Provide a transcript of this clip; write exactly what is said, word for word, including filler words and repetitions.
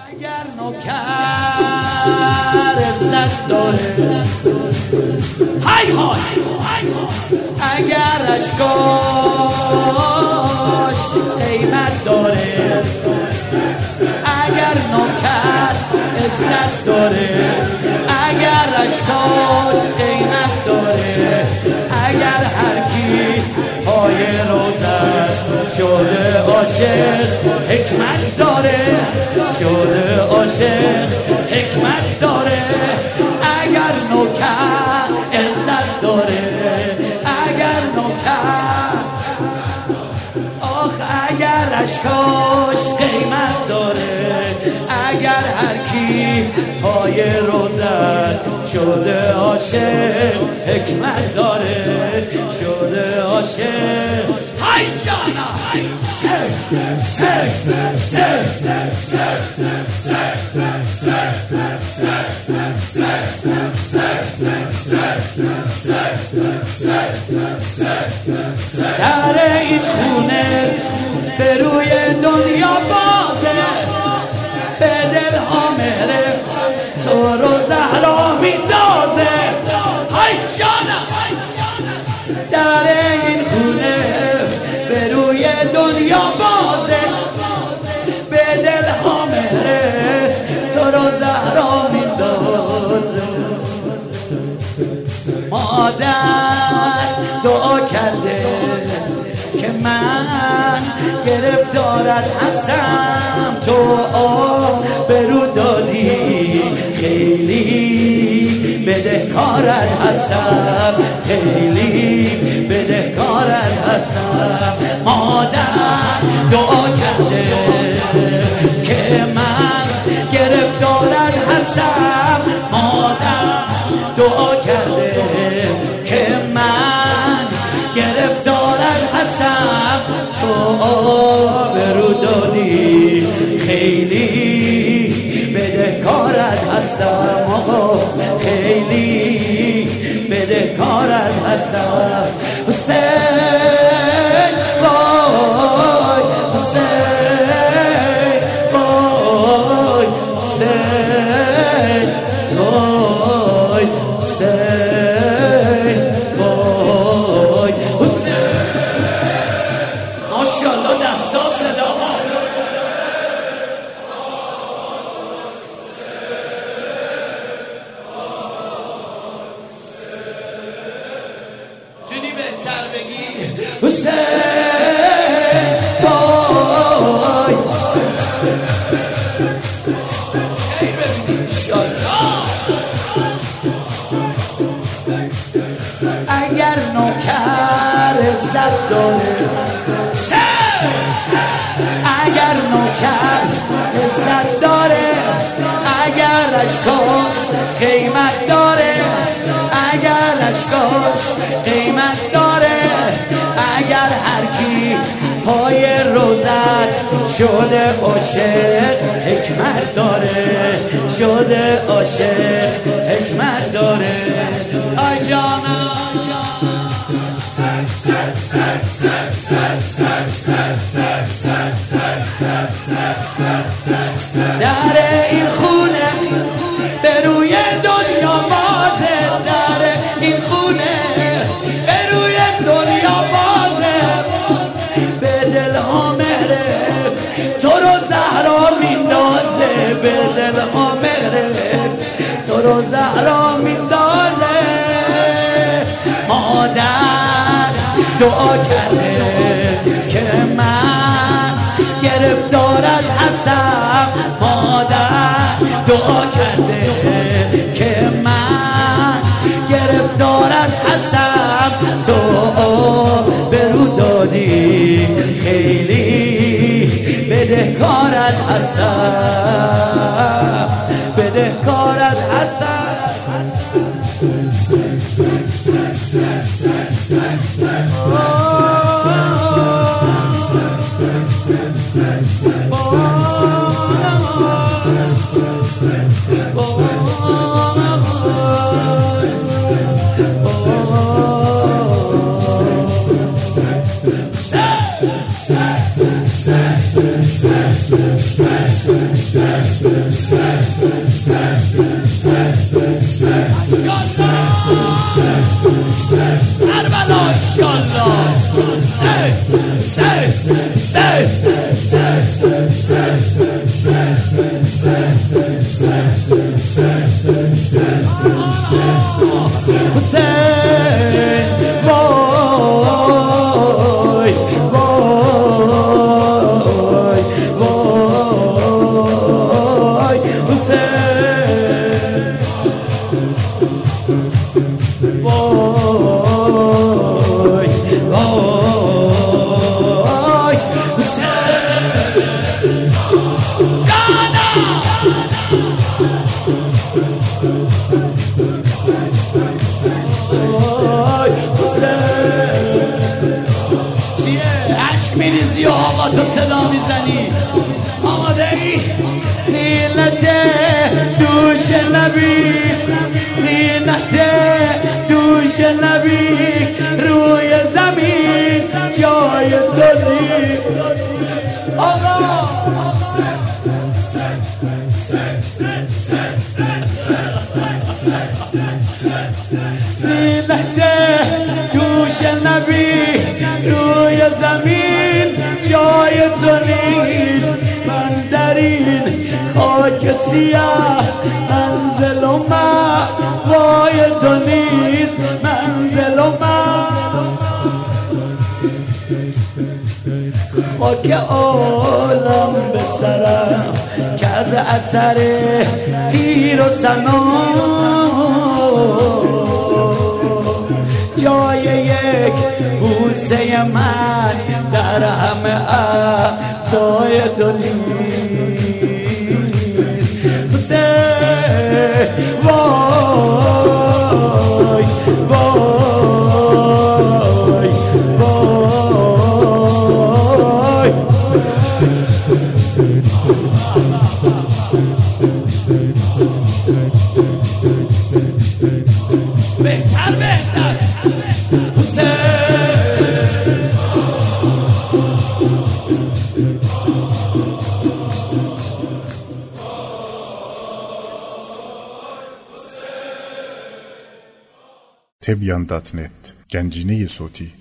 اگر نوکر عزت داره، های های اگر اشکاش قیمت داره، اگر نوکر عزت داره، اگر اشکاش قیمت داره، اگر هر کی پای روزت شده عاشق حکمت داره، شده عاشق حکمت داره، اگر نوکر عزت داره، اگر نوکر آخ اگر اشکاش قیمت داره، اگر هر کی پای روزت شده عاشق حکمت داره، شده عاشق های جانا های در این خونه به روی دنیا بازه، به دل ها مهره تو رو زهرا میندازه، های جانا در این خونه به روی دنیا بازه، به دل ها مهره تو رو زهرا میندازه. مادر دعا کرده که من گرفتارت هستم، تو آبرو دادی خیلی بدهکارت هستم، خیلی بدهکارت هستم. مادر دعا کرده که من گرفتارت هستم، مادر دعا کرده که من گرفتارت هستم، تو آبرو دادی خیلی بدهکارت هستم، آقا خیلی بدهکارت هستم. حسین وای حسین وای حسین وای حسین وای حسین. ماشاءالله دستا صدا تونی بهتر بگی حسین وای ای ببینی انشالله. اگر نوکر عزت داره، اگر نوکر عزت داره، اگر اشکاش قیمت داره، اگر اشکاش قیمت داره، اگر هر کی پای روزت شده عاشق حکمت داره، شده عاشق حکمت داره. آی جانا در این خونه به روی دنیا بازه، در این خونه به روی دنیا بازه، به دل ها مهره تو رو زهرا میندازه، به دل ها مهره تو رو زهرا میندازه. مادر دعا کرده که من گرفتارت هستم، مادر دعا کرده که من گرفتارت هستم، تو آبرو دادی خیلی بدهکارت هستم، بدهکارت هستم. Stop! کربلا انشالله حسین وای وای وای حسین وای وای حسین جانا وای حسین چیه؟ عشق میریزی و آقا تو صدا میزنی آماده ای؟ زینت دوش نبی زینت دوش نبی روی زمین جای تو دید آقا زینت دوش نبی روی زمین جای تو نیست من در این خاک سیاه منزل و مأوای تو نیست منزل و خاک عالم به سرم کرد اثر تیر و سنان جای یک بوسه من در همه اعضای تو نیست حسین وای وای وای بهتر بهتر تبیان دات نت گنجینه صوتی